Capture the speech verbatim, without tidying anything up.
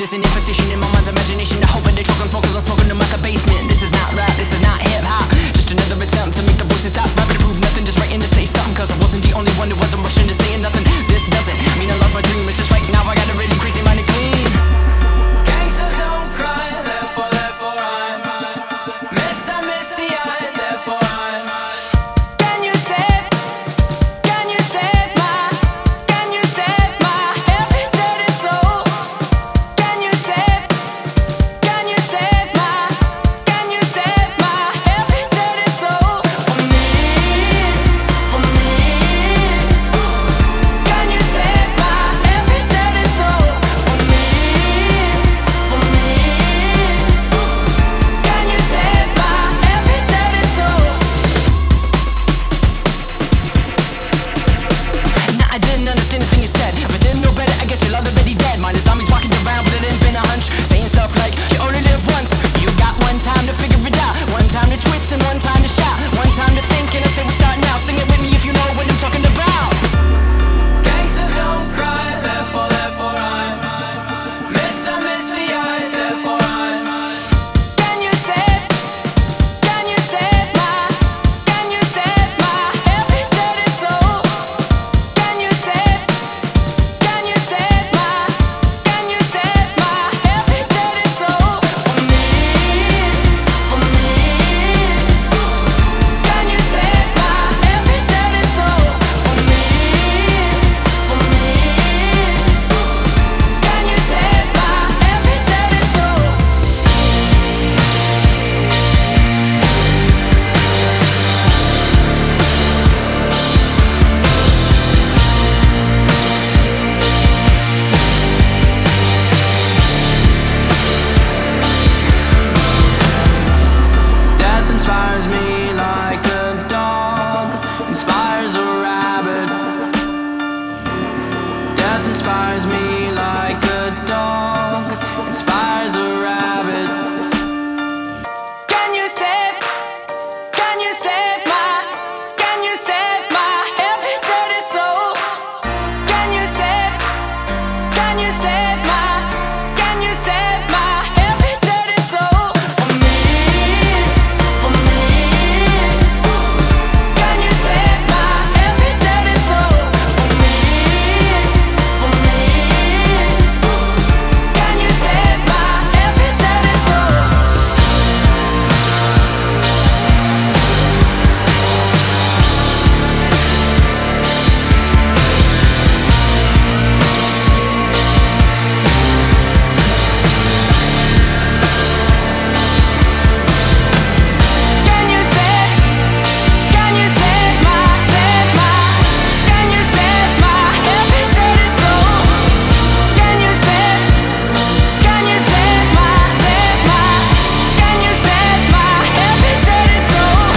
There's an imposition in my mind's imagination. I hope they choke on smoke cause I'm smoking them at the basement. This is not rap, this is not hip-hop. Just another attempt to make the voices stop rapping to prove nothing, just writing to say something. Cause I wasn't the only one who wasn't rushing to saying nothing. This doesn't mean I lost my dream, it's just right now I got a really crazy mind to clean. Gangsters don't cry, therefore, therefore I'm missed, I miss the eye, therefore I'm. Can you save, can you save my, can you save my every dirty soul? Can you save, can you save my, can you save my every dirty soul? For me, for me. Can you save my every dirty soul? For me, for me. Can you save my every dirty soul? Nah, I didn't understand the thing you said. If I didn't know better, I guess you're already dead. Mine is zombies walking around with it ain't been a hunch, saying stuff like you only live once. You got one time to figure it out, one time to twist and one time to shout, one time to think. And I say we start now. Sing it with me if you know what I'm talking about. Gangsters don't cry, therefore, therefore I'm missed, I miss the eye, therefore I'm. Can you save, can you save my, can you save my every dirty soul? Can you save, can you save my, can you save my every dirty soul? For me, for me. Can you save my every dirty soul? For me, for me. Can you save my every dirty soul? Death inspires me like a dog inspires a rabbit. Death inspires me like a dog inspires a rabbit. Can you save, can you save my, can you save my every dirty soul? Can you save, can you save my, can you save my every dirty soul? For me, for me. Can you save my every dirty soul? For me, for me. Can you save my every dirty soul? Can you save, can you save my, save my, can you save my every dirty soul? Can you save, can you save my, save my, can you save my every dirty soul?